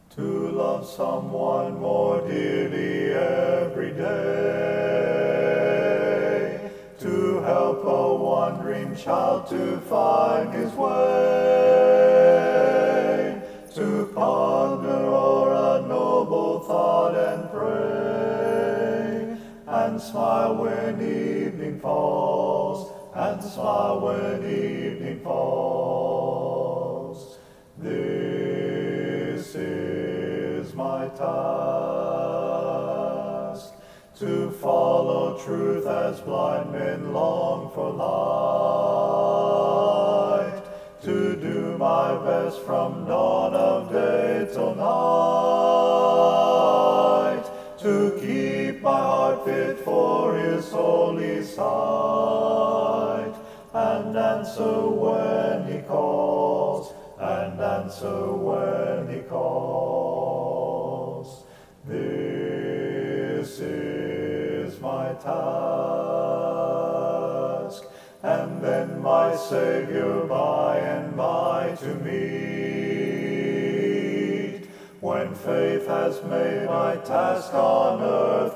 to love someone more dearly every day, to help a wandering child to find his way, to ponder o'er a noble thought and pray, and smile when evening falls, and smile when evening falls. This is my task, to follow truth as blind men long for light, to do my best from dawn of day till night, to keep my heart fit for his holy sight, and answer when he calls, and answer when he calls. This is my task, and then my Savior by and by to meet, when faith has made my task on earth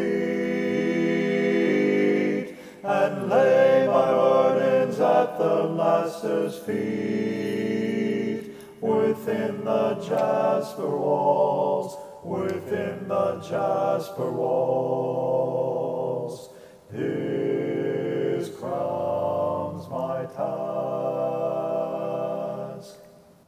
complete, and lay my burdens at the Master's feet, within the jasper walls, within the jasper walls. This crowns my task.